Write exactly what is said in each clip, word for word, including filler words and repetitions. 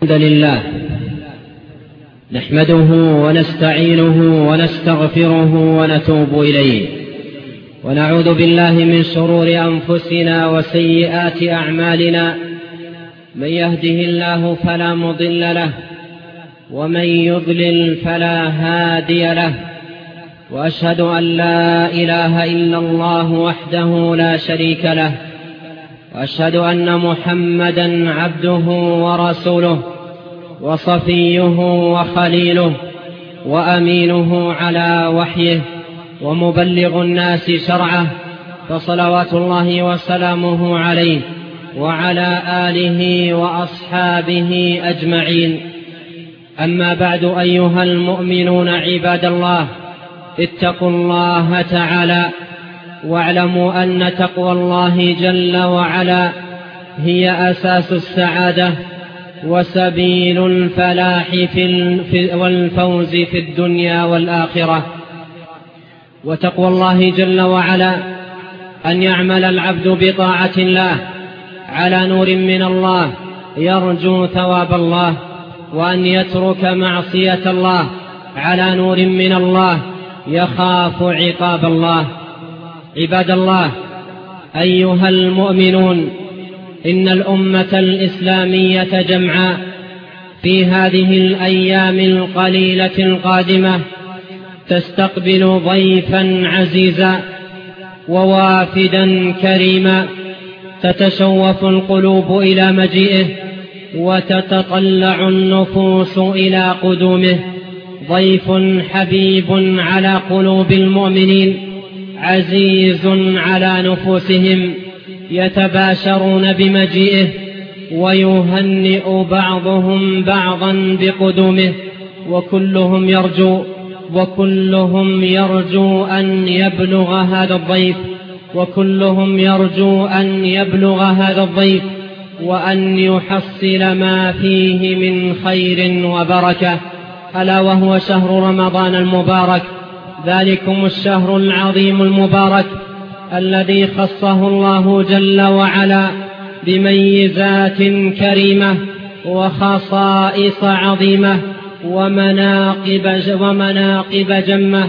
الحمد لله نحمده ونستعينه ونستغفره ونتوب إليه، ونعوذ بالله من شرور أنفسنا وسيئات أعمالنا. من يهده الله فلا مضل له، ومن يضلل فلا هادي له، وأشهد أن لا إله إلا الله وحده لا شريك له، وأشهد أن محمدًا عبده ورسوله وصفيه وخليله وأمينه على وحيه ومبلغ الناس شرعه، فصلوات الله وسلامه عليه وعلى آله وأصحابه أجمعين. أما بعد، أيها المؤمنون عباد الله، اتقوا الله تعالى واعلموا أن تقوى الله جل وعلا هي أساس السعادة وسبيل الفلاح والفوز في الدنيا والآخرة. وتقوى الله جل وعلا أن يعمل العبد بطاعة الله على نور من الله يرجو ثواب الله، وأن يترك معصية الله على نور من الله يخاف عقاب الله. عباد الله، أيها المؤمنون، إن الأمة الإسلامية جمعاء في هذه الأيام القليلة القادمة تستقبل ضيفا عزيزا ووافدا كريما، تتشوف القلوب إلى مجيئه وتتطلع النفوس إلى قدومه. ضيف حبيب على قلوب المؤمنين، عزيز على نفوسهم، يتباشرون بمجيئه ويهنئ بعضهم بعضا بقدومه، وكلهم يرجو وكلهم يرجو أن يبلغ هذا الضيف وكلهم يرجو أن يبلغ هذا الضيف وأن يحصل ما فيه من خير وبركة، ألا وهو شهر رمضان المبارك. ذلكم الشهر العظيم المبارك الذي خصه الله جل وعلا بميزات كريمة وخصائص عظيمة ومناقب, ومناقب جمة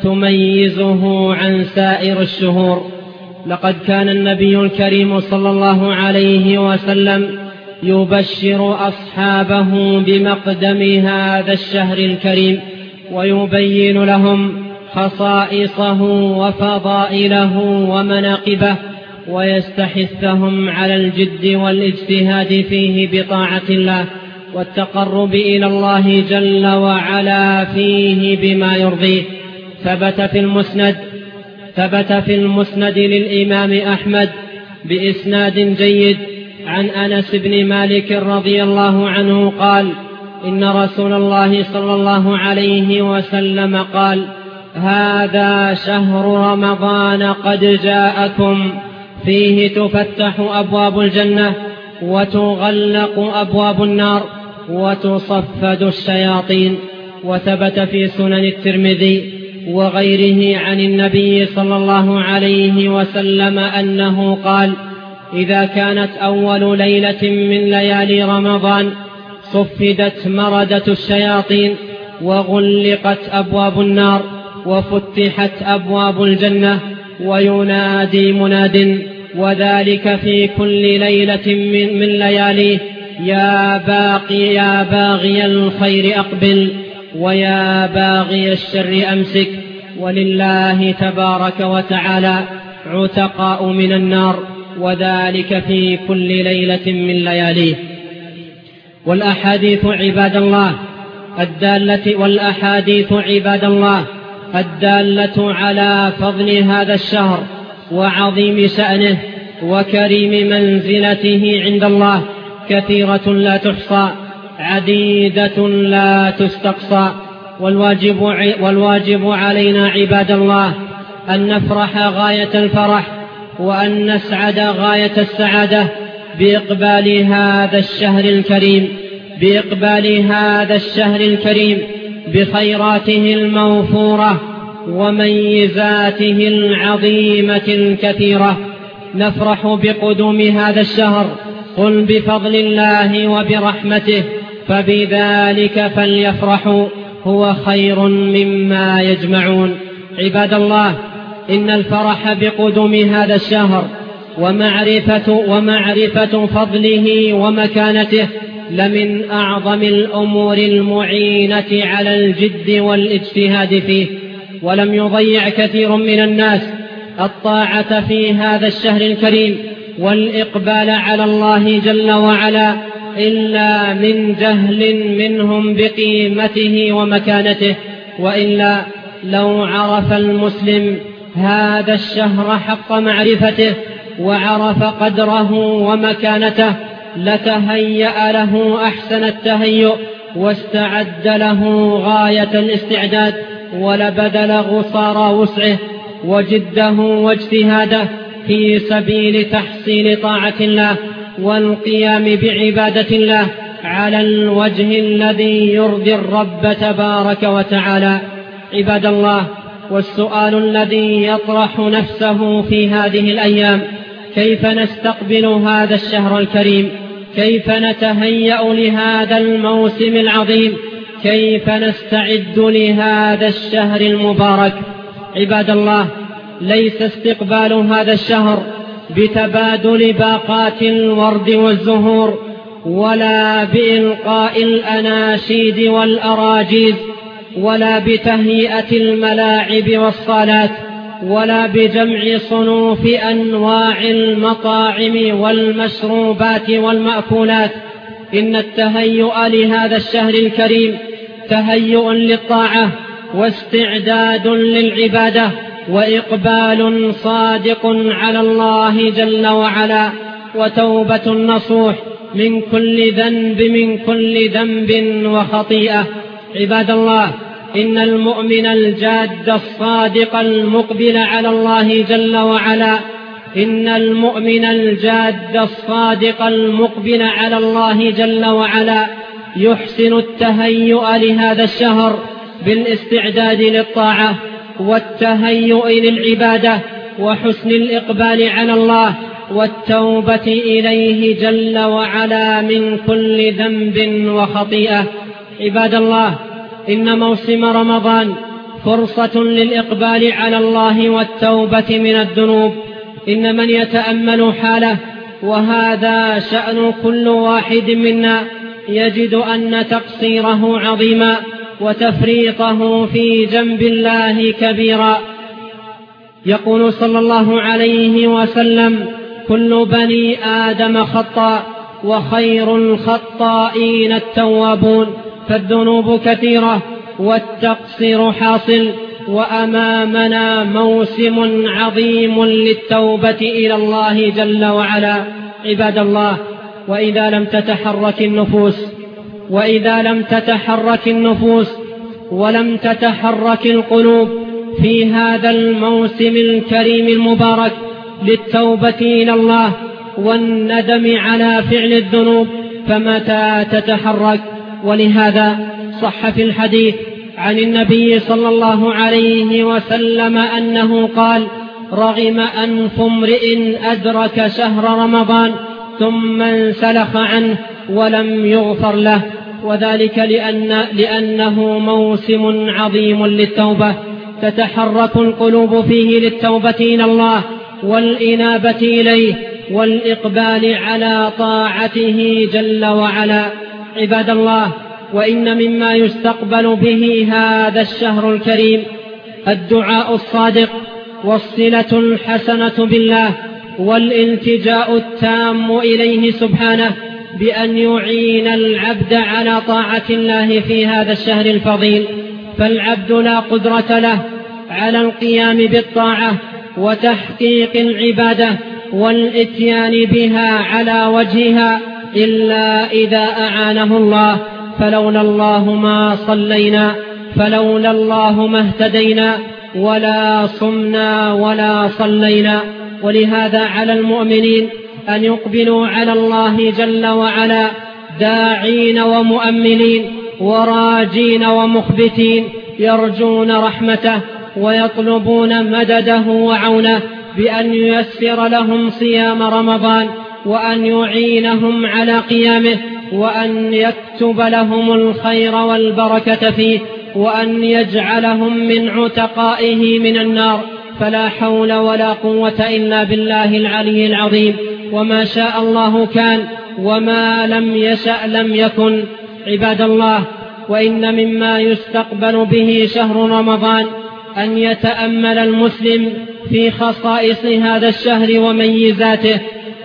تميزه عن سائر الشهور. لقد كان النبي الكريم صلى الله عليه وسلم يبشر أصحابه بمقدم هذا الشهر الكريم، ويبين لهم خصائصه وفضائله ومناقبه، ويستحثهم على الجد والاجتهاد فيه بطاعة الله والتقرب إلى الله جل وعلا فيه بما يرضيه. ثبت في المسند ثبت في المسند للإمام أحمد بإسناد جيد عن أنس بن مالك رضي الله عنه قال: إن رسول الله صلى الله عليه وسلم قال: هذا شهر رمضان قد جاءكم، فيه تفتح أبواب الجنة وتغلق أبواب النار وتصفد الشياطين. وثبت في سنن الترمذي وغيره عن النبي صلى الله عليه وسلم أنه قال: إذا كانت أول ليلة من ليالي رمضان صفدت مردة الشياطين وغلقت أبواب النار وفتحت أبواب الجنة، وينادي مناد، وذلك في كل ليلة من, من لياليه: يا باقي يا باغي الخير أقبل، ويا باغي الشر أمسك. ولله تبارك وتعالى عتقاء من النار، وذلك في كل ليلة من لياليه. والأحاديث عباد الله الدالة والأحاديث عباد الله الدالة على فضل هذا الشهر وعظيم شأنه وكريم منزلته عند الله كثيرة لا تحصى، عديدة لا تستقصى. والواجب, والواجب علينا عباد الله أن نفرح غاية الفرح وأن نسعد غاية السعادة بإقبال هذا الشهر الكريم بإقبال هذا الشهر الكريم بخيراته الموفورة وميزاته العظيمة الكثيرة. نفرح بقدوم هذا الشهر قل بفضل الله وبرحمته فبذلك فليفرحوا هو خير مما يجمعون. عباد الله، إن الفرح بقدوم هذا الشهر ومعرفة, ومعرفة فضله ومكانته لمن أعظم الأمور المعينة على الجد والاجتهاد فيه. ولم يضيع كثير من الناس الطاعة في هذا الشهر الكريم والإقبال على الله جل وعلا إلا من جهل منهم بقيمته ومكانته، وإلا لو عرف المسلم هذا الشهر حق معرفته وعرف قدره ومكانته لتهيأ له أحسن التهيؤ واستعد له غاية الاستعداد، ولبذل قصارى وسعه وجده واجتهاده في سبيل تحصيل طاعة الله والقيام بعبادة الله على الوجه الذي يرضي الرب تبارك وتعالى. عباد الله، والسؤال الذي يطرح نفسه في هذه الأيام: كيف نستقبل هذا الشهر الكريم؟ كيف نتهيأ لهذا الموسم العظيم؟ كيف نستعد لهذا الشهر المبارك؟ عباد الله، ليس استقبال هذا الشهر بتبادل باقات الورد والزهور، ولا بإلقاء الأناشيد والأراجيز، ولا بتهيئة الملاعب والصالات، ولا بجمع صنوف أنواع المطاعم والمشروبات والمأكولات. إن التهيؤ لهذا الشهر الكريم تهيؤ للطاعة واستعداد للعبادة وإقبال صادق على الله جل وعلا، وتوبة نصوح من كل ذنب من كل ذنب وخطيئة. عباد الله، إن المؤمن الجاد الصادق المقبل على الله جل وعلا إن المؤمن الجاد الصادق المقبل على الله جل وعلا يحسن التهيؤ لهذا الشهر بالاستعداد للطاعة والتهيؤ للعبادة وحسن الإقبال على الله والتوبة إليه جل وعلا من كل ذنب وخطيئة. عباد الله، إن موسم رمضان فرصة للإقبال على الله والتوبة من الذنوب. إن من يتأمل حاله، وهذا شأن كل واحد منا، يجد أن تقصيره عظيما وتفريطه في جنب الله كبيرا. يقول صلى الله عليه وسلم: كل بني آدم خطاء وخير الخطائين التوابون. فالذنوب كثيرة والتقصير حاصل، وأمامنا موسم عظيم للتوبة إلى الله جل وعلا. عباد الله، وإذا لم تتحرك النفوس وإذا لم تتحرك النفوس ولم تتحرك القلوب في هذا الموسم الكريم المبارك للتوبة إلى الله والندم على فعل الذنوب، فمتى تتحرك؟ ولهذا صح في الحديث عن النبي صلى الله عليه وسلم أنه قال: رغم أنف امرئ أدرك شهر رمضان ثم انسلخ عنه ولم يغفر له، وذلك لأن لأنه موسم عظيم للتوبة تتحرك القلوب فيه للتوبة إلى الله والإنابة إليه والإقبال على طاعته جل وعلا. عباد الله، وإن مما يستقبل به هذا الشهر الكريم الدعاء الصادق والصلة الحسنة بالله والالتجاء التام إليه سبحانه بأن يعين العبد على طاعة الله في هذا الشهر الفضيل. فالعبد لا قدرة له على القيام بالطاعة وتحقيق العبادة والإتيان بها على وجهها إلا إذا أعانه الله. فلولا الله ما صلينا، فلولا الله ما اهتدينا ولا صمنا ولا صلينا. ولهذا على المؤمنين أن يقبلوا على الله جل وعلا داعين ومؤملين وراجين ومخبتين، يرجون رحمته ويطلبون مدده وعونه بأن ييسر لهم صيام رمضان وأن يعينهم على قيامه وأن يكتب لهم الخير والبركة فيه، وأن يجعلهم من عتقائه من النار. فلا حول ولا قوة إلا بالله العلي العظيم. وما شاء الله كان، وما لم يشأ لم يكن. عباد الله، وإن مما يستقبل به شهر رمضان أن يتأمل المسلم في خصائص هذا الشهر وميزاته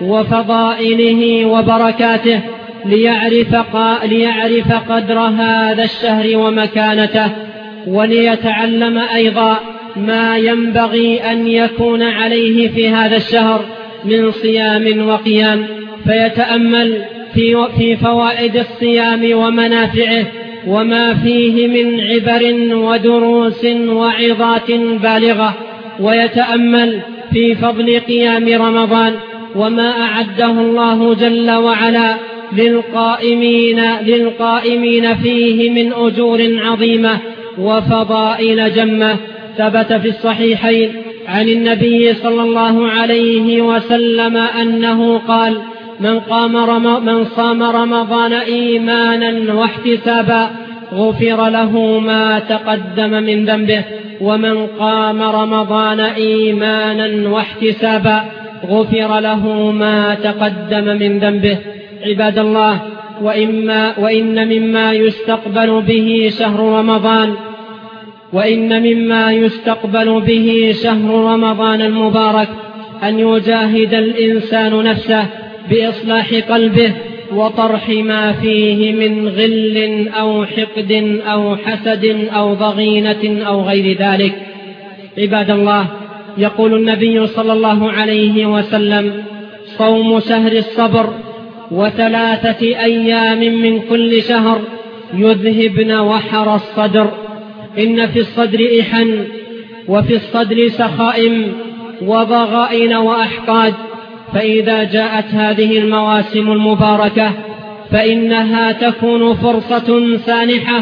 وفضائله وبركاته، ليعرف, ليعرف قدر هذا الشهر ومكانته، وليتعلم أيضا ما ينبغي أن يكون عليه في هذا الشهر من صيام وقيام، فيتأمل في فوائد الصيام ومنافعه، وما فيه من عبر ودروس وعظات بالغة، ويتأمل في فضل قيام رمضان وما أعده الله جل وعلا للقائمين, للقائمين فيه من أجور عظيمة وفضائل جمة. ثبت في الصحيحين عن النبي صلى الله عليه وسلم أنه قال: من, قام رم من صام رمضان إيمانا واحتسابا غفر له ما تقدم من ذنبه، ومن قام رمضان إيمانا واحتسابا غفر له ما تقدم من ذنبه. عباد الله، وإما وإن مما يستقبل به شهر رمضان وإن مما يستقبل به شهر رمضان المبارك أن يجاهد الإنسان نفسه بإصلاح قلبه وطرح ما فيه من غل أو حقد أو حسد أو ضغينة أو غير ذلك. عباد الله، يقول النبي صلى الله عليه وسلم: صوم شهر الصبر وثلاثة أيام من كل شهر يذهبن وحر الصدر. إن في الصدر إحن، وفي الصدر سخائم وضغائن وأحقاد. فإذا جاءت هذه المواسم المباركة فإنها تكون فرصة سانحة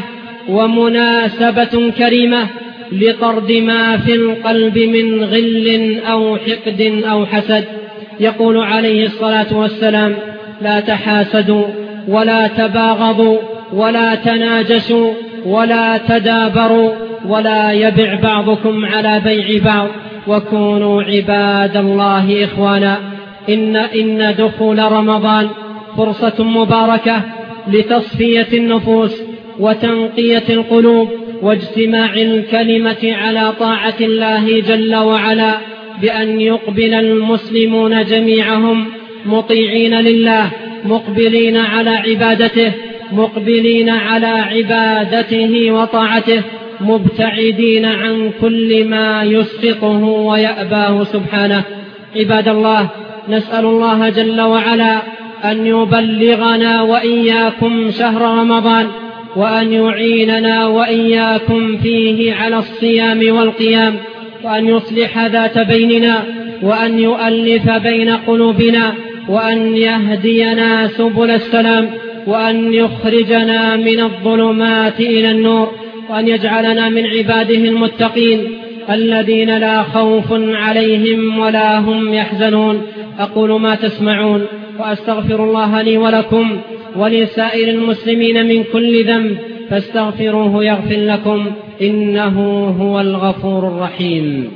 ومناسبة كريمة لطرد ما في القلب من غل أو حقد أو حسد. يقول عليه الصلاة والسلام: لا تحاسدوا ولا تباغضوا ولا تناجشوا ولا تدابروا ولا يبع بعضكم على بيع بعض، وكونوا عباد الله إخوانا. إن, إن دخول رمضان فرصة مباركة لتصفية النفوس وتنقية القلوب واجتماع الكلمة على طاعة الله جل وعلا، بأن يقبل المسلمون جميعهم مطيعين لله، مقبلين على عبادته مقبلين على عبادته وطاعته، مبتعدين عن كل ما يسقطه ويأباه سبحانه. عباد الله، نسأل الله جل وعلا أن يبلغنا وإياكم شهر رمضان، وأن يعيننا وإياكم فيه على الصيام والقيام، وأن يصلح ذات بيننا، وأن يؤلف بين قلوبنا، وأن يهدينا سبل السلام، وأن يخرجنا من الظلمات إلى النور، وأن يجعلنا من عباده المتقين الذين لا خوف عليهم ولا هم يحزنون. أقول ما تسمعون، وأستغفر الله لي ولكم ولسائر المسلمين من كل ذنب، فاستغفروه يغفر لكم، إنه هو الغفور الرحيم.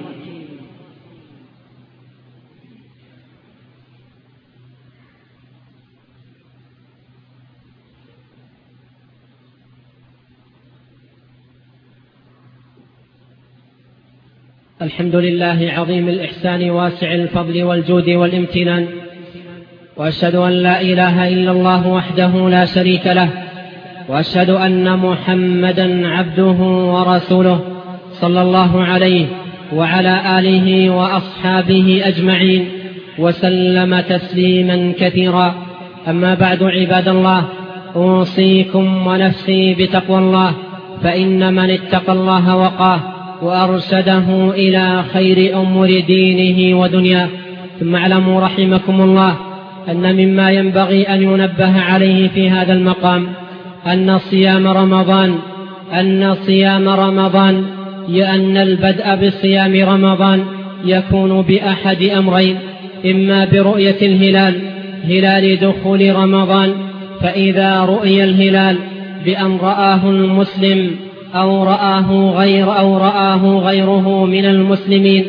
الحمد لله عظيم الإحسان واسع الفضل والجود والامتنان، وأشهد أن لا إله إلا الله وحده لا شريك له، وأشهد أن محمدا عبده ورسوله صلى الله عليه وعلى آله وأصحابه أجمعين وسلم تسليما كثيرا. أما بعد، عباد الله، أوصيكم ونفسي بتقوى الله، فإن من اتقى الله وقاه وأرشده إلى خير أمور دينه ودنياه. ثم اعلموا رحمكم الله أن مما ينبغي أن ينبه عليه في هذا المقام أن صيام رمضان أن صيام رمضان لأن البدء بصيام رمضان يكون بأحد أمرين: إما برؤية الهلال هلال دخول رمضان فإذا رؤي الهلال بأن رآه المسلم أو رآه غير أو رآه غيره من المسلمين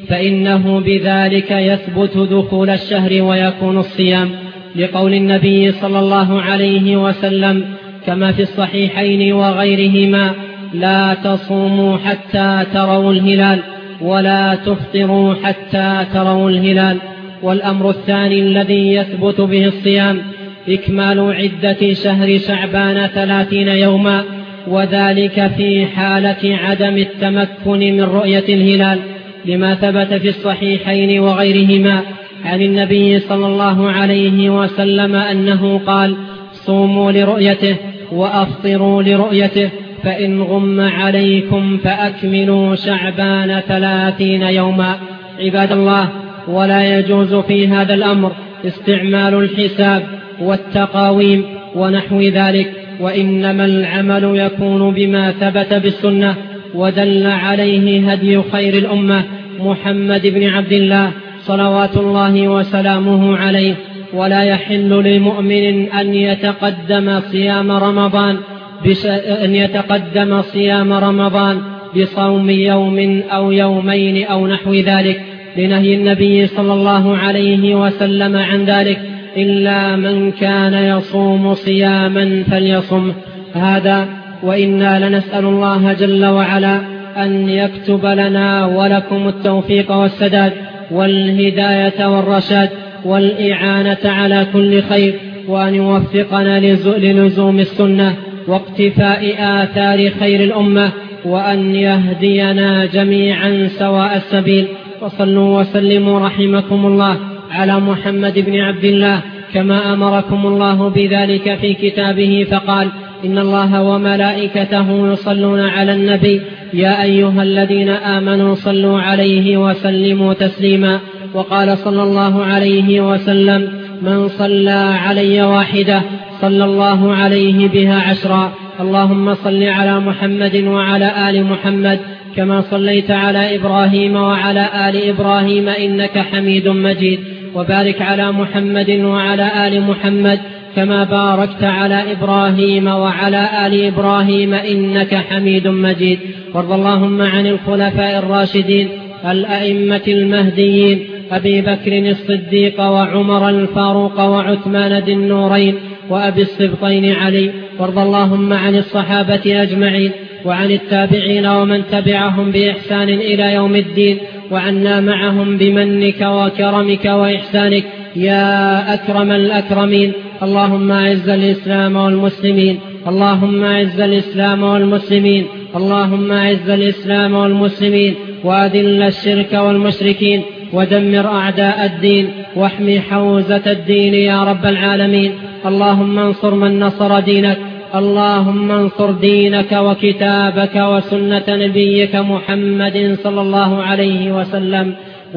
فإنه بذلك يثبت دخول الشهر ويكون الصيام، لقول النبي صلى الله عليه وسلم كما في الصحيحين وغيرهما: لا تصوموا حتى تروا الهلال ولا تفطروا حتى تروا الهلال. والأمر الثاني الذي يثبت به الصيام إكمال عدة شهر شعبان ثلاثين يوما، وذلك في حالة عدم التمكن من رؤية الهلال، لما ثبت في الصحيحين وغيرهما عن النبي صلى الله عليه وسلم أنه قال: صوموا لرؤيته وأفطروا لرؤيته، فإن غم عليكم فأكملوا شعبان ثلاثين يوما. عباد الله، ولا يجوز في هذا الأمر استعمال الحساب والتقاويم ونحو ذلك، وإنما العمل يكون بما ثبت بالسنة ودل عليه هدي خير الأمة محمد بن عبد الله صلوات الله وسلامه عليه. ولا يحل للمؤمن أن يتقدم صيام رمضان بش... أن يتقدم صيام رمضان بصوم يوم أو يومين أو نحو ذلك، لنهي النبي صلى الله عليه وسلم عن ذلك: إلا من كان يصوم صياما فليصم. هذا وإنا لنسأل الله جل وعلا أن يكتب لنا ولكم التوفيق والسداد والهداية والرشاد والإعانة على كل خير، وأن يوفقنا للزوم السنة واقتفاء آثار خير الأمة، وأن يهدينا جميعا سواء السبيل. وصلوا وسلموا رحمكم الله على محمد بن عبد الله كما أمركم الله بذلك في كتابه، فقال: إن الله وملائكته يصلون على النبي يا أيها الذين آمنوا صلوا عليه وسلموا تسليما. وقال صلى الله عليه وسلم: من صلى علي واحدة صلى الله عليه بها عشرا. اللهم صل على محمد وعلى آل محمد كما صليت على إبراهيم وعلى آل إبراهيم إنك حميد مجيد، وبارك على محمد وعلى آل محمد كما باركت على إبراهيم وعلى آل إبراهيم إنك حميد مجيد. وارض اللهم عن الخلفاء الراشدين الأئمة المهديين أبي بكر الصديق وعمر الفاروق وعثمان ذي النورين وأبي السبطين علي. وارض اللهم عن الصحابة أجمعين وعن التابعين ومن تبعهم بإحسان إلى يوم الدين، وعنا معهم بمنك وكرمك وإحسانك يا أكرم الأكرمين. اللهم أعز الإسلام والمسلمين، اللهم أعز الإسلام والمسلمين، اللهم أعز الإسلام والمسلمين، وأذل الشرك والمشركين، ودمر أعداء الدين، واحمي حوزة الدين يا رب العالمين. اللهم انصر من نصر دينك، اللهم انصر دينك وكتابك وسنة نبيك محمد صلى الله عليه وسلم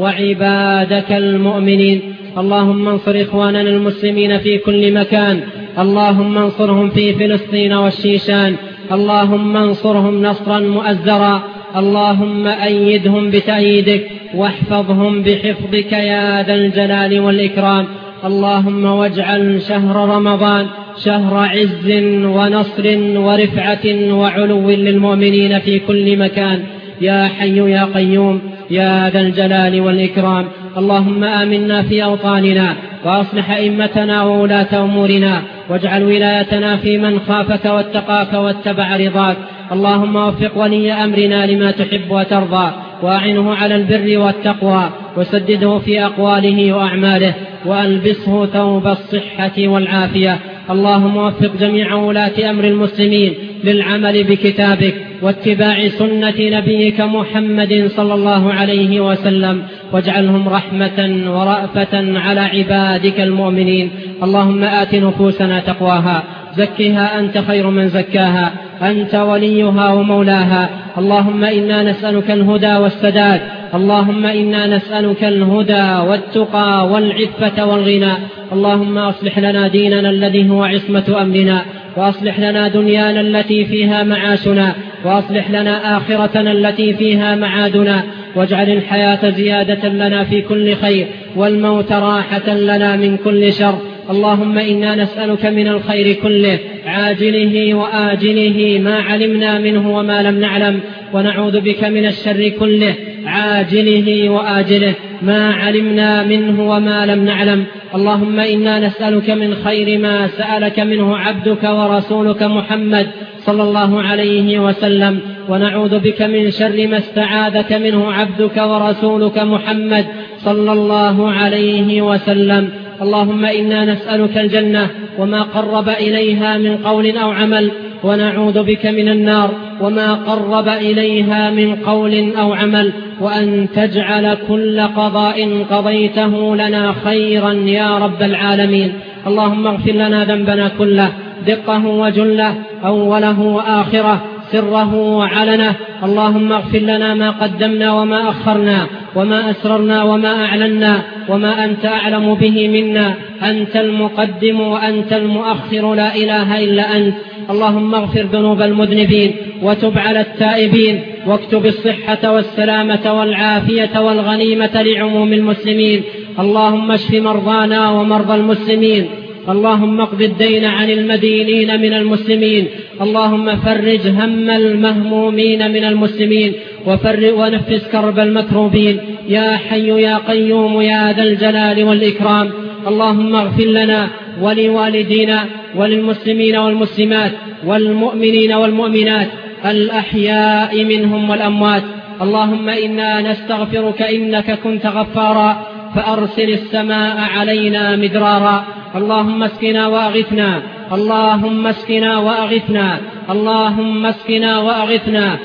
وعبادك المؤمنين. اللهم انصر إخواننا المسلمين في كل مكان، اللهم انصرهم في فلسطين والشيشان، اللهم انصرهم نصرا مؤزرا، اللهم أيدهم بتأييدك واحفظهم بحفظك يا ذا الجلال والإكرام. اللهم واجعل شهر رمضان شهر عز ونصر ورفعة وعلو للمؤمنين في كل مكان يا حي يا قيوم يا ذا الجلال والإكرام. اللهم آمنا في أوطاننا وأصلح أئمتنا وولاة أمورنا، واجعل ولايتنا في من خافك واتقاك واتبع رضاك. اللهم وفق ولي أمرنا لما تحب وترضى، وأعنه على البر والتقوى، وسدده في أقواله وأعماله، وألبسه ثوب الصحة والعافية. اللهم وفق جميع ولاة أمر المسلمين للعمل بكتابك واتباع سنة نبيك محمد صلى الله عليه وسلم، واجعلهم رحمة ورأفة على عبادك المؤمنين. اللهم آت نفوسنا تقواها، زكها أنت خير من زكاها، أنت وليها ومولاها. اللهم إنا نسألك الهدى والسداد، اللهم إنا نسألك الهدى والتقى والعفة والغنى. اللهم أصلح لنا ديننا الذي هو عصمة أمرنا، وأصلح لنا دنيانا التي فيها معاشنا، وأصلح لنا آخرتنا التي فيها معادنا، واجعل الحياة زيادة لنا في كل خير، والموت راحة لنا من كل شر، اللهم إنا نسألك من الخير كله عاجله وآجله ما علمنا منه وما لم نعلم، ونعوذ بك من الشر كله عاجله وآجله ما علمنا منه وما لم نعلم. اللهم إنا نسألك من خير ما سألك منه عبدك ورسولك محمد صلى الله عليه وسلم، ونعوذ بك من شر ما استعاذك منه عبدك ورسولك محمد صلى الله عليه وسلم. اللهم إنا نسألك الجنة وما قرب إليها من قول أو عمل، ونعوذ بك من النار وما قرب إليها من قول أو عمل، وأن تجعل كل قضاء قضيته لنا خيرا يا رب العالمين. اللهم اغفر لنا ذنبنا كله دقه وجله أوله وآخره سره وعلنه. اللهم اغفر لنا ما قدمنا وما أخرنا وما أسررنا وما أعلنا وما أنت أعلم به منا، أنت المقدم وأنت المؤخر لا إله إلا أنت. اللهم اغفر ذنوب المذنبين وتب على التائبين، واكتب الصحة والسلامة والعافية والغنيمة لعموم المسلمين. اللهم اشف مرضانا ومرضى المسلمين، اللهم اقض الدين عن المدينين من المسلمين، اللهم فرج هم المهمومين من المسلمين وفرج ونفس كرب المكروبين يا حي يا قيوم يا ذا الجلال والإكرام. اللهم اغفر لنا ولوالدينا وللمسلمين والمسلمات والمؤمنين والمؤمنات الأحياء منهم والأموات. اللهم إنا نستغفرك إنك كنت غفارا فأرسل السماء علينا مدرارا. اللهم اسقنا وأغثنا، اللهم اسقنا وأغثنا، اللهم اسقنا وأغثنا،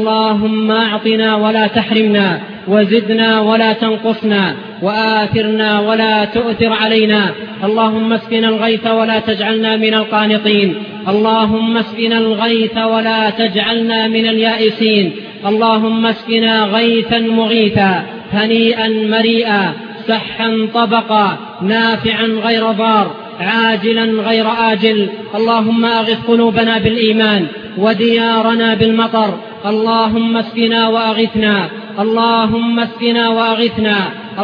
اللهم أعطنا ولا تحرمنا، وزدنا ولا تنقصنا، وآثرنا ولا تؤثر علينا. اللهم اسقنا الغيث ولا تجعلنا من القانطين، اللهم اسقنا الغيث ولا تجعلنا من اليائسين. اللهم اسقنا غيثا مغيثا هنيئا مريئا سحا طبقا نافعا غير ضار عاجلا غير آجل. اللهم أغث قلوبنا بالإيمان وديارنا بالمطر. اللهم اسقنا وأغثنا، اللهم اسقنا وأغثنا،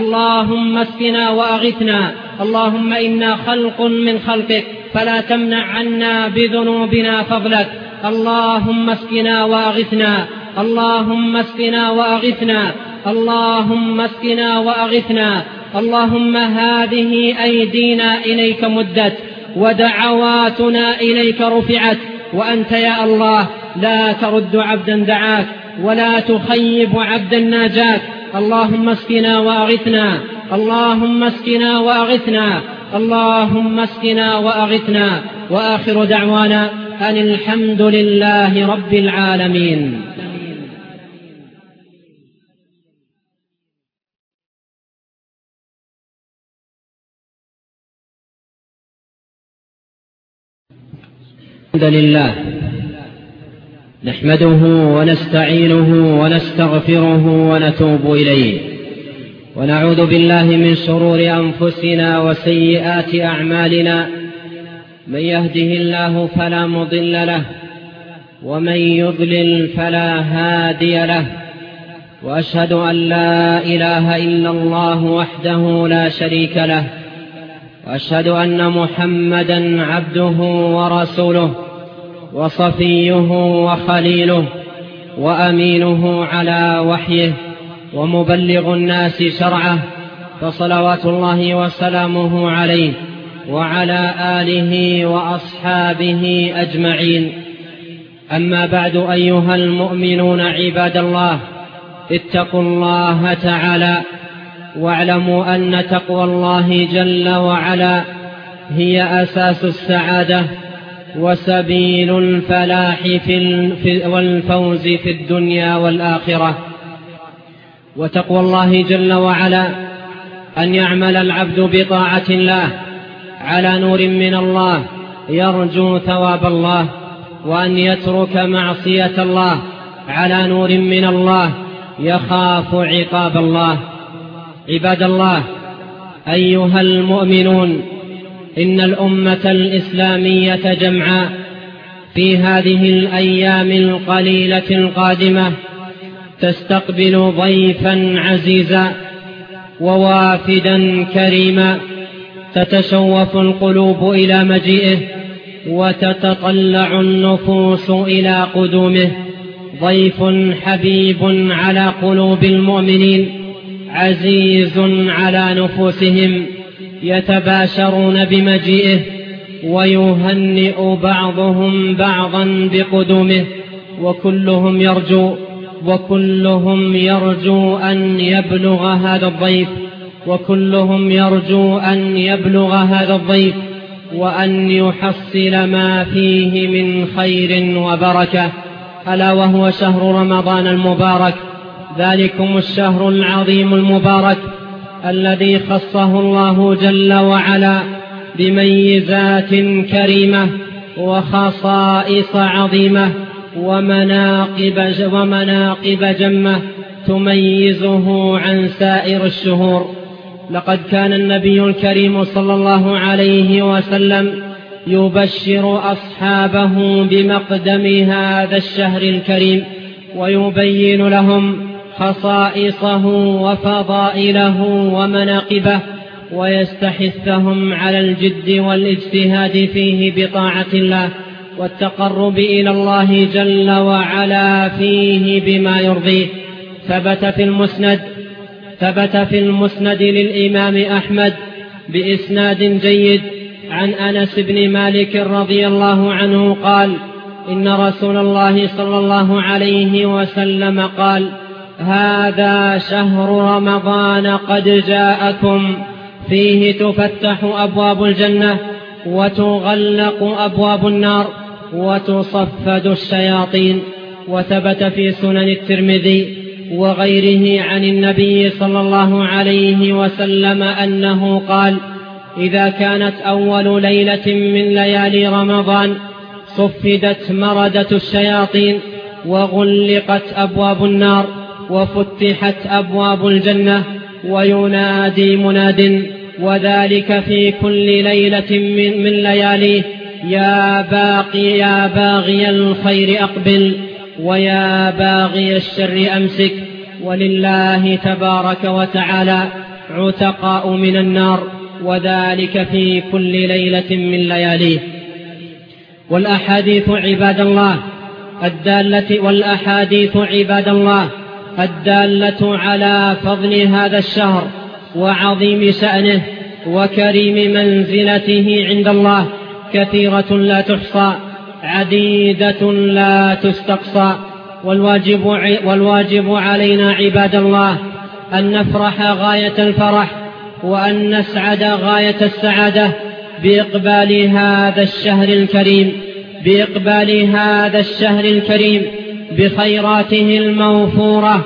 اللهم اسقنا وأغثنا. اللهم إنا خلق من خلقك فلا تمنع عنا بذنوبنا فضلك. اللهم اسقنا وأغثنا، اللهم اسقنا وأغثنا، اللهم اسقنا وأغثنا. اللهم هذه أيدينا إليك مدت ودعواتنا إليك رفعت، وأنت يا الله لا ترد عبدا دعاك ولا تخيب عبدا ناجاك. اللهم اسقنا وأغثنا، اللهم اسقنا وأغثنا، اللهم اسقنا وأغثنا. وآخر دعوانا أن الحمد لله رب العالمين. الحمد لله نحمده ونستعينه ونستغفره ونتوب إليه، ونعوذ بالله من شرور أنفسنا وسيئات أعمالنا. من يهده الله فلا مضل له، ومن يضلل فلا هادي له، وأشهد أن لا إله إلا الله وحده لا شريك له، وأشهد أن محمدا عبده ورسوله وصفيه وخليله وأمينه على وحيه ومبلغ الناس شرعه، فصلوات الله وسلامه عليه وعلى آله وأصحابه أجمعين. أما بعد، أيها المؤمنون عباد الله، اتقوا الله تعالى واعلموا أن تقوى الله جل وعلا هي أساس السعادة وسبيل الفلاح والفوز في الدنيا والآخرة. وتقوى الله جل وعلا أن يعمل العبد بطاعة الله على نور من الله يرجو ثواب الله، وأن يترك معصية الله على نور من الله يخاف عقاب الله. عباد الله، أيها المؤمنون، إن الأمة الإسلامية جمعاء في هذه الأيام القليلة القادمة تستقبل ضيفا عزيزا ووافدا كريما تتشوف القلوب إلى مجيئه وتتطلع النفوس إلى قدومه. ضيف حبيب على قلوب المؤمنين، عزيز على نفوسهم، يتباشرون بمجيئه ويهنئ بعضهم بعضا بقدومه، وكلهم يرجو وكلهم يرجو أن يبلغ هذا الضيف وكلهم يرجو أن يبلغ هذا الضيف وأن يحصل ما فيه من خير وبركة، ألا وهو شهر رمضان المبارك، ذلكم الشهر العظيم المبارك الذي خصه الله جل وعلا بميزات كريمة وخصائص عظيمة ومناقب, ومناقب جمة تميزه عن سائر الشهور. لقد كان النبي الكريم صلى الله عليه وسلم يبشر أصحابه بمقدم هذا الشهر الكريم ويبين لهم خصائصه وفضائله ومناقبه، ويستحثهم على الجد والاجتهاد فيه بطاعة الله والتقرب إلى الله جل وعلا فيه بما يرضيه. ثبت في المسند ثبت في المسند للإمام أحمد بإسناد جيد عن أنس بن مالك رضي الله عنه قال: إن رسول الله صلى الله عليه وسلم قال: هذا شهر رمضان قد جاءكم، فيه تفتح أبواب الجنة وتغلق أبواب النار وتصفد الشياطين. وثبت في سنن الترمذي وغيره عن النبي صلى الله عليه وسلم أنه قال: إذا كانت أول ليلة من ليالي رمضان صفدت مردة الشياطين وغلقت أبواب النار وفتحت أبواب الجنة، وينادي مناد وذلك في كل ليلة من, من لياليه: يا باقي يا باغي الخير أقبل ويا باغي الشر أمسك. ولله تبارك وتعالى عتقاء من النار، وذلك في كل ليلة من لياليه. والأحاديث عباد الله الدالة والأحاديث عباد الله الدالة على فضل هذا الشهر وعظيم شأنه وكريم منزلته عند الله كثيرة لا تحصى، عديدة لا تستقصى. والواجب, والواجب علينا عباد الله أن نفرح غاية الفرح وأن نسعد غاية السعادة بإقبال هذا الشهر الكريم بإقبال هذا الشهر الكريم بخيراته الموفورة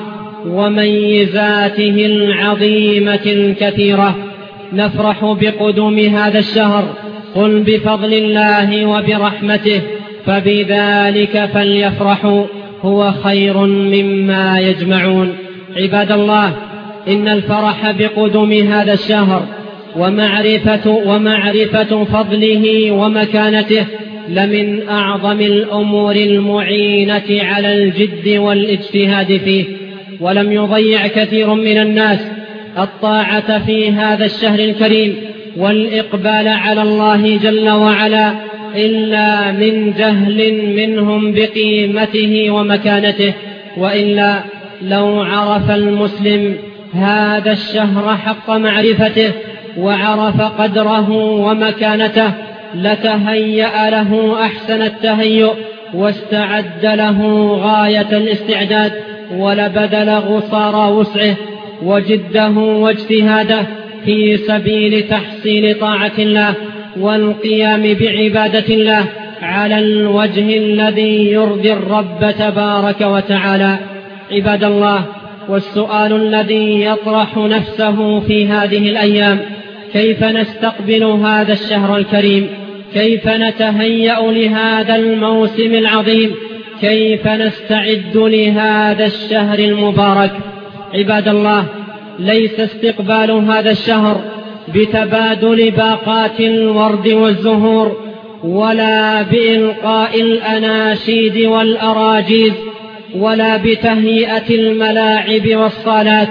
وميزاته العظيمة الكثيرة. نفرح بقدوم هذا الشهر، قل بفضل الله وبرحمته فبذلك فليفرحوا هو خير مما يجمعون. عباد الله، إن الفرح بقدوم هذا الشهر ومعرفة, ومعرفة فضله ومكانته لمن أعظم الأمور المعينة على الجد والاجتهاد فيه. ولم يضيع كثير من الناس الطاعة في هذا الشهر الكريم والإقبال على الله جل وعلا إلا من جهل منهم بقيمته ومكانته، وإلا لو عرف المسلم هذا الشهر حق معرفته وعرف قدره ومكانته لتهيأ له أحسن التهيؤ واستعد له غاية الاستعداد، ولبذل غصار وسعه وجده واجتهاده في سبيل تحصيل طاعة الله والقيام بعبادة الله على الوجه الذي يرضي الرب تبارك وتعالى. عباد الله، والسؤال الذي يطرح نفسه في هذه الأيام: كيف نستقبل هذا الشهر الكريم؟ كيف نتهيأ لهذا الموسم العظيم؟ كيف نستعد لهذا الشهر المبارك؟ عباد الله، ليس استقبال هذا الشهر بتبادل باقات الورد والزهور ولا بإلقاء الأناشيد والأراجيز ولا بتهيئة الملاعب والصالات،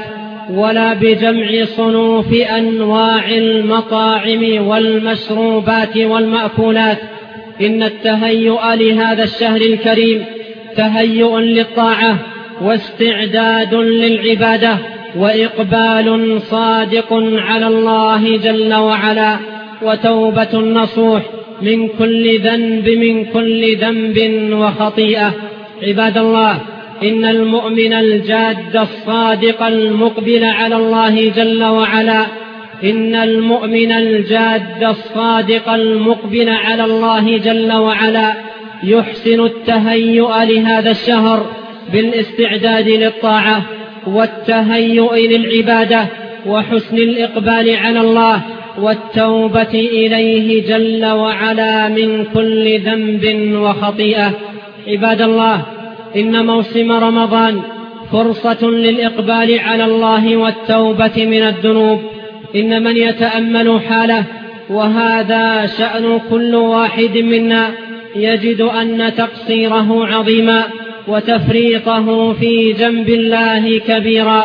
ولا بجمع صنوف أنواع المطاعم والمشروبات والمأكولات. إن التهيؤ لهذا الشهر الكريم تهيؤ للطاعة واستعداد للعبادة وإقبال صادق على الله جل وعلا، وتوبة نصوح من كل ذنب من كل ذنب وخطيئة. عباد الله، إن المؤمن الجاد الصادق المقبل على الله جل وعلا إن المؤمن الجاد الصادق المقبل على الله جل وعلا يحسن التهيؤ لهذا الشهر بالاستعداد للطاعة والتهيؤ للعبادة وحسن الإقبال على الله والتوبة إليه جل وعلا من كل ذنب وخطيئة. عباد الله، إن موسم رمضان فرصة للإقبال على الله والتوبة من الذنوب. إن من يتأمل حاله، وهذا شأن كل واحد منا، يجد أن تقصيره عظيما وتفريطه في جنب الله كبيرا.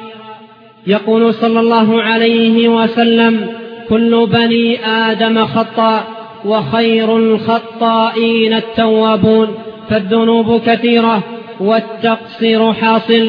يقول صلى الله عليه وسلم: كل بني آدم خطاء وخير الخطائين التوابون. فالذنوب كثيرة والتقصير حاصل،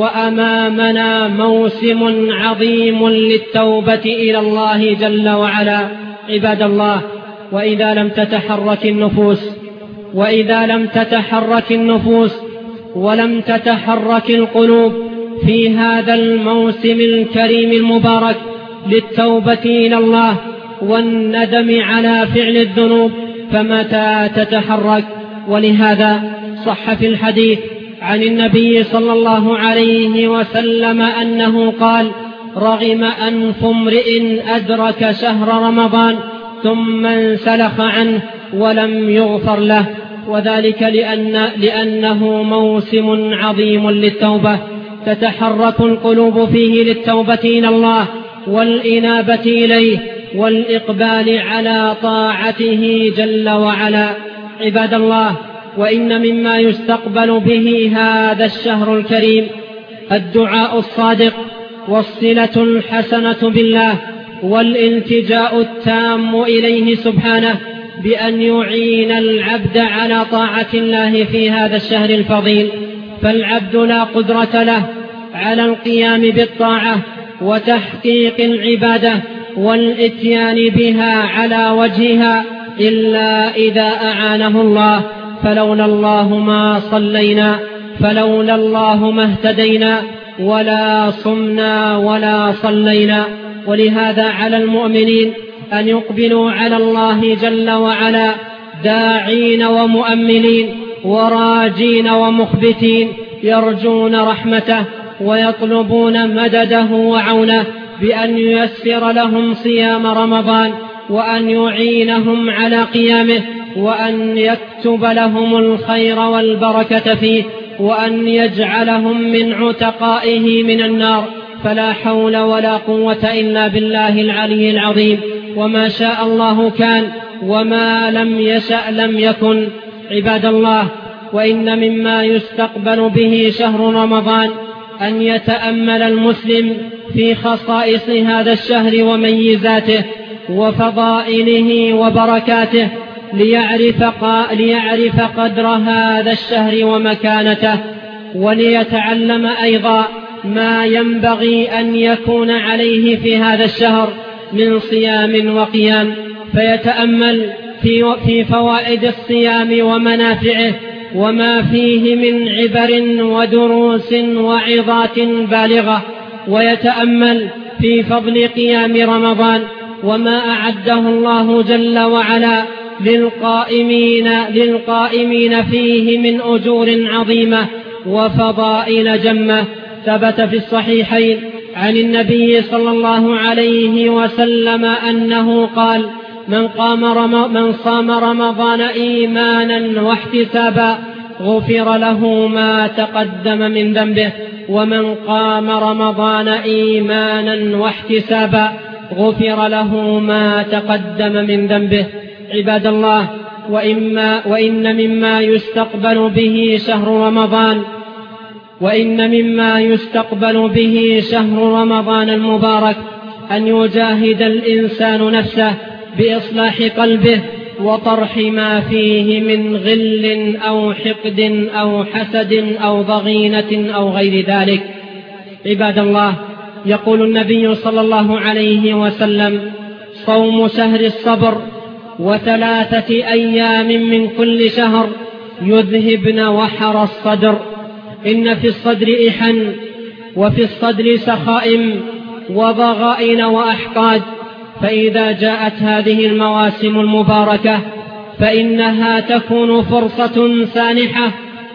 وأمامنا موسم عظيم للتوبة إلى الله جل وعلا. عباد الله، وإذا لم تتحرك النفوس وإذا لم تتحرك النفوس ولم تتحرك القلوب في هذا الموسم الكريم المبارك للتوبة إلى الله والندم على فعل الذنوب، فمتى تتحرك؟ ولهذا صح في الحديث عن النبي صلى الله عليه وسلم أنه قال: رغم أنف امرئ أدرك شهر رمضان ثم انسلخ عنه ولم يغفر له، وذلك لأن لأنه موسم عظيم للتوبة تتحرك القلوب فيه للتوبة إلى الله والإنابة إليه والإقبال على طاعته جل وعلا. عباد الله، وإن مما يستقبل به هذا الشهر الكريم الدعاء الصادق والصلة الحسنة بالله والالتجاء التام إليه سبحانه بأن يعين العبد على طاعة الله في هذا الشهر الفضيل. فالعبد لا قدرة له على القيام بالطاعة وتحقيق العبادة والإتيان بها على وجهها إلا إذا أعانه الله. فلولا الله ما صلينا، فلولا الله ما اهتدينا ولا صمنا ولا صلينا. ولهذا على المؤمنين أن يقبلوا على الله جل وعلا داعين ومؤملين وراجين ومخبتين، يرجون رحمته ويطلبون مدده وعونه بأن ييسر لهم صيام رمضان وأن يعينهم على قيامه وأن يكتب لهم الخير والبركة فيه وأن يجعلهم من عتقائه من النار. فلا حول ولا قوة إلا بالله العلي العظيم. وما شاء الله كان وما لم يشأ لم يكن. عباد الله، وإن مما يستقبل به شهر رمضان أن يتأمل المسلم في خصائص هذا الشهر وميزاته وفضائله وبركاته ليعرف, ليعرف قدر هذا الشهر ومكانته، وليتعلم أيضا ما ينبغي أن يكون عليه في هذا الشهر من صيام وقيام، فيتأمل في, في فوائد الصيام ومنافعه وما فيه من عبر ودروس وعظات بالغة، ويتأمل في فضل قيام رمضان وما أعده الله جل وعلا للقائمين, للقائمين فيه من أجور عظيمة وفضائل جمة. ثبت في الصحيحين عن النبي صلى الله عليه وسلم أنه قال: من, قام رم من صام رمضان إيمانا واحتسابا غفر له ما تقدم من ذنبه، ومن قام رمضان إيمانا واحتسابا غفر له ما تقدم من ذنبه. عباد الله، وإما وإن مما يستقبل به شهر رمضان وإن مما يستقبل به شهر رمضان المبارك أن يجاهد الإنسان نفسه بإصلاح قلبه وطرح ما فيه من غل أو حقد أو حسد أو ضغينة أو غير ذلك. عباد الله، يقول النبي صلى الله عليه وسلم: صوم شهر الصبر وثلاثة أيام من كل شهر يذهبن وحر الصدر. إن في الصدر إحن، وفي الصدر سخائم وضغائن وأحقاد، فإذا جاءت هذه المواسم المباركة فإنها تكون فرصة سانحة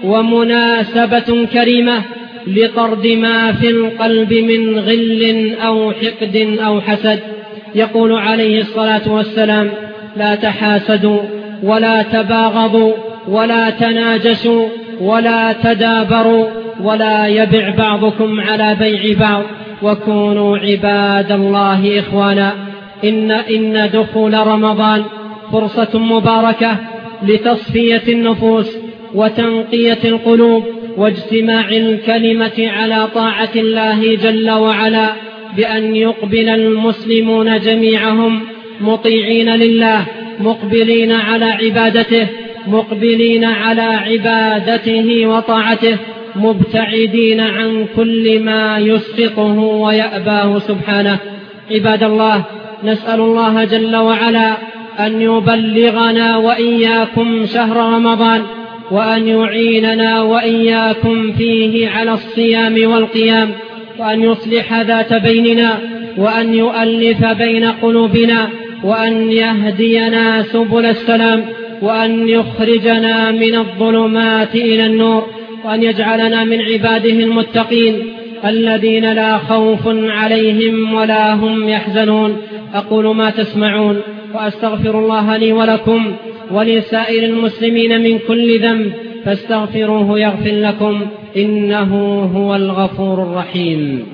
ومناسبة كريمة لطرد ما في القلب من غل أو حقد أو حسد. يقول عليه الصلاة والسلام: لا تحاسدوا ولا تباغضوا ولا تناجشوا ولا تدابروا ولا يبع بعضكم على بيع بعض، وكونوا عباد الله إخوانا. إن, إن دخول رمضان فرصة مباركة لتصفية النفوس وتنقية القلوب واجتماع الكلمة على طاعة الله جل وعلا، بأن يقبل المسلمون جميعهم مطيعين لله، مقبلين على عبادته مقبلين على عبادته وطاعته، مبتعدين عن كل ما يسقطه ويأباه سبحانه. عباد الله، نسأل الله جل وعلا أن يبلغنا وإياكم شهر رمضان، وأن يعيننا وإياكم فيه على الصيام والقيام، وأن يصلح ذات بيننا، وأن يؤلف بين قلوبنا، وأن يهدينا سبل السلام، وأن يخرجنا من الظلمات إلى النور، وأن يجعلنا من عباده المتقين الذين لا خوف عليهم ولا هم يحزنون. أقول ما تسمعون، وأستغفر الله لي ولكم ولسائر المسلمين من كل ذنب، فاستغفروه يغفر لكم، إنه هو الغفور الرحيم.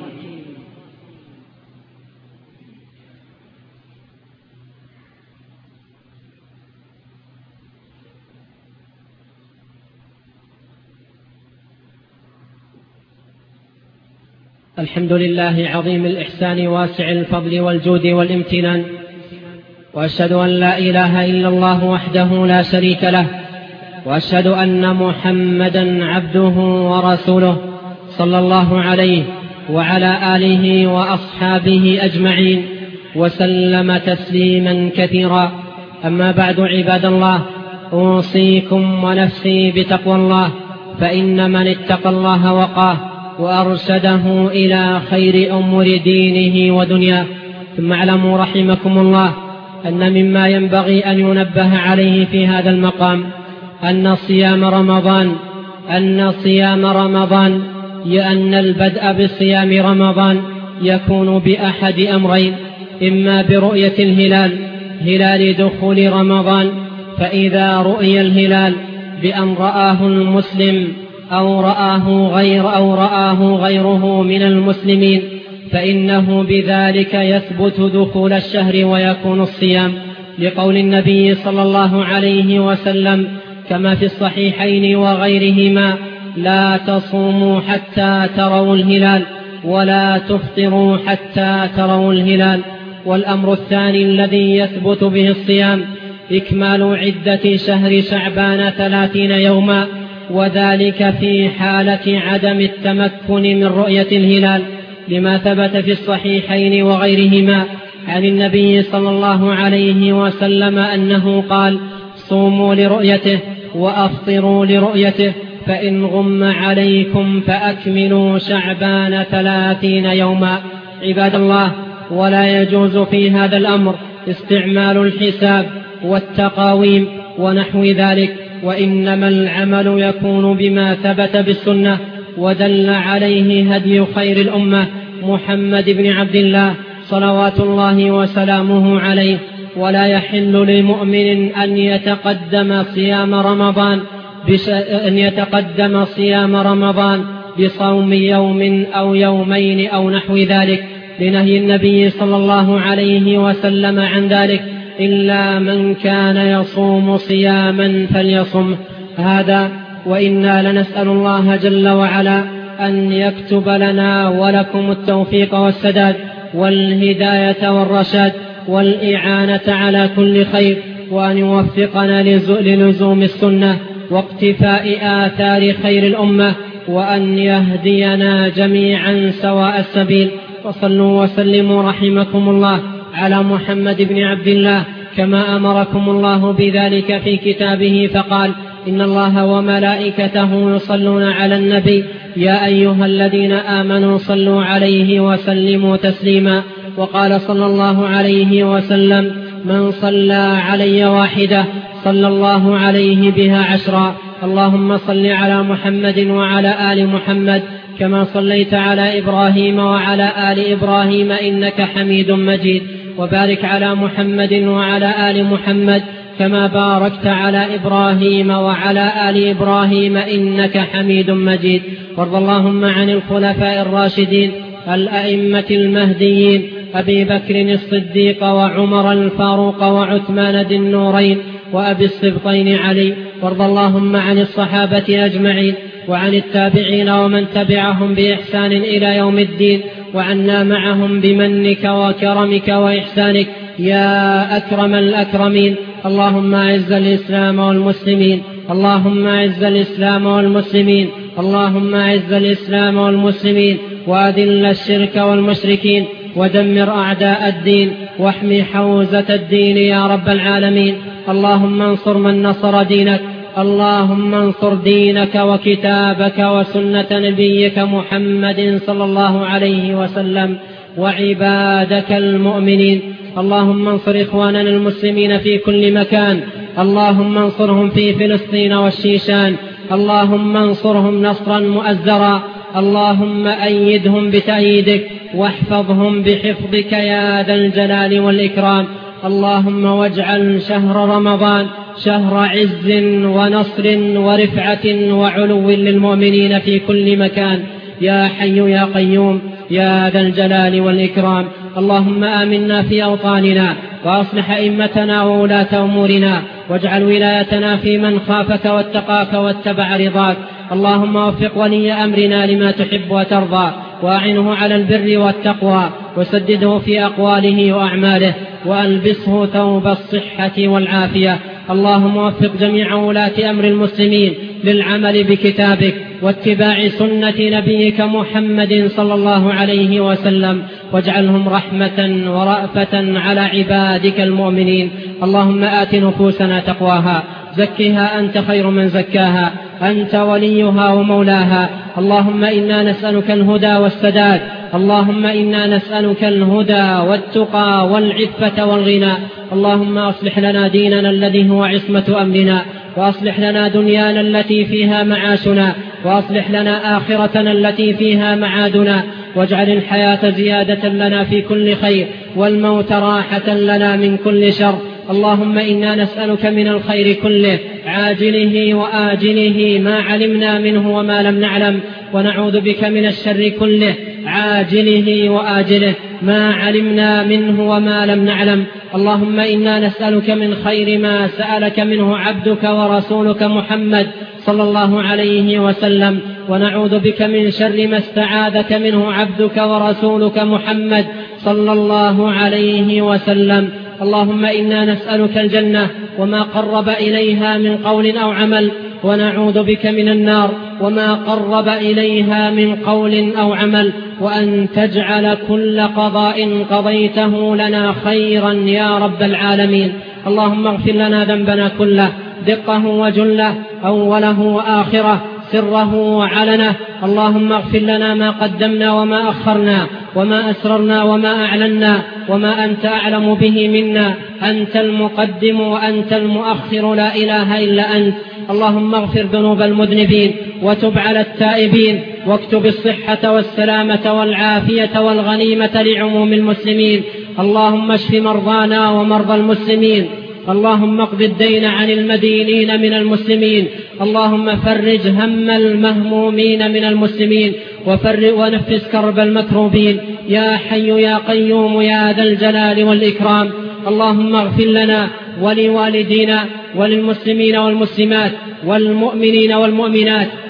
الحمد لله عظيم الإحسان واسع الفضل والجود والامتنان، وأشهد أن لا إله إلا الله وحده لا شريك له، وأشهد أن محمدا عبده ورسوله صلى الله عليه وعلى آله وأصحابه أجمعين وسلم تسليما كثيرا. أما بعد، عباد الله، أوصيكم ونفسي بتقوى الله، فإن من اتقى الله وقاه وأرشده إلى خير أمور دينه ودنياه. ثم اعلموا رحمكم الله أن مما ينبغي أن ينبه عليه في هذا المقام أن صيام رمضان أن صيام رمضان لأن البدء بصيام رمضان يكون بأحد أمرين: إما برؤية الهلال هلال دخول رمضان، فإذا رؤي الهلال بأن رآه المسلم أو رآه غير أو رآه غيره من المسلمين فإنه بذلك يثبت دخول الشهر ويكون الصيام، لقول النبي صلى الله عليه وسلم كما في الصحيحين وغيرهما: لا تصوموا حتى تروا الهلال ولا تفطروا حتى تروا الهلال. والأمر الثاني الذي يثبت به الصيام إكمال عدة شهر شعبان ثلاثين يوما، وذلك في حالة عدم التمكن من رؤية الهلال، لما ثبت في الصحيحين وغيرهما عن النبي صلى الله عليه وسلم أنه قال: صوموا لرؤيته وأفطروا لرؤيته، فإن غم عليكم فأكملوا شعبان ثلاثين يوما. عباد الله، ولا يجوز في هذا الأمر استعمال الحساب والتقاويم ونحو ذلك، وإنما العمل يكون بما ثبت بالسنة ودل عليه هدي خير الأمة محمد بن عبد الله صلوات الله وسلامه عليه. ولا يحل للمؤمن أن يتقدم صيام رمضان بش... أن يتقدم صيام رمضان بصوم يوم أو يومين أو نحو ذلك، لنهي النبي صلى الله عليه وسلم عن ذلك: إلا من كان يصوم صياما فليصم. هذا وإنا لنسأل الله جل وعلا أن يكتب لنا ولكم التوفيق والسداد والهداية والرشاد والإعانة على كل خير، وأن يوفقنا للزوم السنة واقتفاء آثار خير الأمة، وأن يهدينا جميعا سواء السبيل. وصلوا وسلموا رحمكم الله على محمد بن عبد الله كما أمركم الله بذلك في كتابه فقال: إن الله وملائكته يصلون على النبي يا أيها الذين آمنوا صلوا عليه وسلموا تسليما. وقال صلى الله عليه وسلم: من صلى علي واحدة صلى الله عليه بها عشرا. اللهم صل على محمد وعلى آل محمد كما صليت على إبراهيم وعلى آل إبراهيم إنك حميد مجيد، وبارك على محمد وعلى آل محمد كما باركت على إبراهيم وعلى آل إبراهيم إنك حميد مجيد. وارض اللهم عن الخلفاء الراشدين الأئمة المهديين أبي بكر الصديق وعمر الفاروق وعثمان ذي النورين وأبي السبطين علي. وارض اللهم عن الصحابة أجمعين وعن التابعين ومن تبعهم بإحسان إلى يوم الدين، وعنا معهم بمنك وكرمك وإحسانك يا أكرم الأكرمين. اللهم أعز الإسلام والمسلمين، اللهم أعز الإسلام والمسلمين، اللهم أعز الإسلام والمسلمين، وأذل الشرك والمشركين، ودمر أعداء الدين، واحمي حوزة الدين يا رب العالمين. اللهم انصر من نصر دينك، اللهم انصر دينك وكتابك وسنة نبيك محمد صلى الله عليه وسلم وعبادك المؤمنين. اللهم انصر إخواننا المسلمين في كل مكان، اللهم انصرهم في فلسطين والشيشان، اللهم انصرهم نصرا مؤزرا، اللهم أيدهم بتأييدك واحفظهم بحفظك يا ذا الجلال والإكرام. اللهم واجعل شهر رمضان شهر عز ونصر ورفعة وعلو للمؤمنين في كل مكان يا حي يا قيوم يا ذا الجلال والإكرام. اللهم آمنا في أوطاننا وأصلح أئمتنا وولاة أمورنا، واجعل ولايتنا في من خافك واتقاك واتبع رضاك. اللهم وفق ولي أمرنا لما تحب وترضى، وأعنه على البر والتقوى، وسدده في أقواله وأعماله، وألبسه ثوب الصحة والعافية. اللهم وفق جميع ولاة أمر المسلمين للعمل بكتابك واتباع سنة نبيك محمد صلى الله عليه وسلم، واجعلهم رحمة ورأفة على عبادك المؤمنين. اللهم آت نفوسنا تقواها، زكها أنت خير من زكاها، أنت وليها ومولاها. اللهم إنا نسألك الهدى والسداد، اللهم إنا نسألك الهدى والتقى والعفة والغنى. اللهم أصلح لنا ديننا الذي هو عصمة أمرنا، وأصلح لنا دنيانا التي فيها معاشنا، وأصلح لنا آخرتنا التي فيها معادنا، واجعل الحياة زيادة لنا في كل خير، والموت راحة لنا من كل شر. اللهم إنا نسألك من الخير كله عاجله وآجله ما علمنا منه وما لم نعلم، ونعوذ بك من الشر كله عاجله وآجله ما علمنا منه وما لم نعلم. اللهم إنا نسألك من خير ما سألك منه عبدك ورسولك محمد صلى الله عليه وسلم، ونعوذ بك من شر ما استعاذك منه عبدك ورسولك محمد صلى الله عليه وسلم. اللهم إنا نسألك الجنة وما قرب إليها من قول أو عمل، ونعوذ بك من النار وما قرب إليها من قول أو عمل، وأن تجعل كل قضاء قضيته لنا خيرا يا رب العالمين. اللهم اغفر لنا ذنبنا كله، دقه وجله، أوله وآخره، سره وعلنه. اللهم اغفر لنا ما قدمنا وما أخرنا، وما أسررنا وما أعلنا، وما أنت أعلم به منا. أنت المقدم وأنت المؤخر، لا إله إلا أنت. اللهم اغفر ذنوب المذنبين، وتب على التائبين، واكتب الصحة والسلامة والعافية والغنيمة لعموم المسلمين. اللهم اشف مرضانا ومرضى المسلمين، اللهم اقض الدين عن المدينين من المسلمين، اللهم فرج هم المهمومين من المسلمين، وفرج ونفس كرب المكروبين يا حي يا قيوم يا ذا الجلال والإكرام. اللهم اغفر لنا ولوالدينا وللمسلمين والمسلمات والمؤمنين والمؤمنات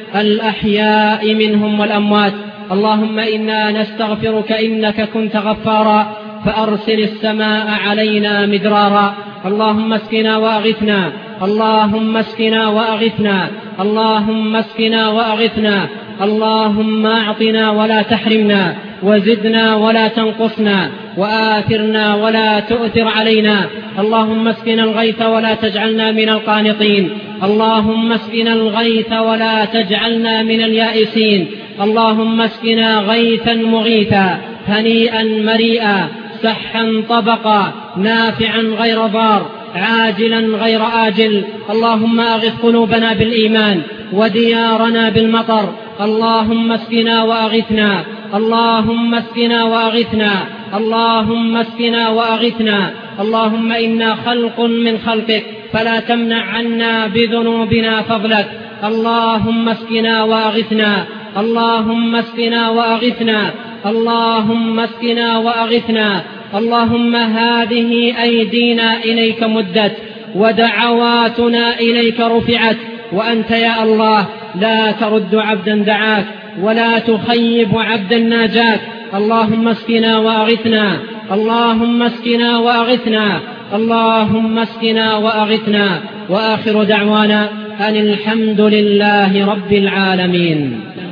الأحياء منهم والأموات. اللهم إنا نستغفرك إنك كنت غفارا فأرسل السماء علينا مدرارا. اللهم اسقنا وأغثنا، اللهم اسقنا وأغثنا، اللهم اسقنا وأغثنا. اللهم أعطنا ولا تحرمنا، وزدنا ولا تنقصنا، وآثرنا ولا تؤثر علينا. اللهم اسقنا الغيث ولا تجعلنا من القانطين، اللهم اسقنا الغيث ولا تجعلنا من اليائسين. اللهم اسقنا غيثا مغيثا هنيئا مريئا سحا طبقا نافعا غير ضار عاجلا غير آجل. اللهم أغث قلوبنا بالإيمان وديارنا بالمطر. اللهم اسقنا وأغثنا، اللهم اسقنا وأغثنا، اللهم اسقنا وأغثنا. اللهم إنا خلق من خلقك فلا تمنع عنا بذنوبنا فضلك. اللهم اسقنا وأغثنا، اللهم اسقنا وأغثنا، اللهم اسقنا وأغثنا. اللهم هذه أيدينا إليك مدت ودعواتنا إليك رفعت، وأنت يا الله لا ترد عبدا دعاك ولا تخيب عبدا ناجاك. اللهم اسقنا وأغثنا، اللهم اسقنا وأغثنا، اللهم اسقنا وأغثنا. وآخر دعوانا أن الحمد لله رب العالمين.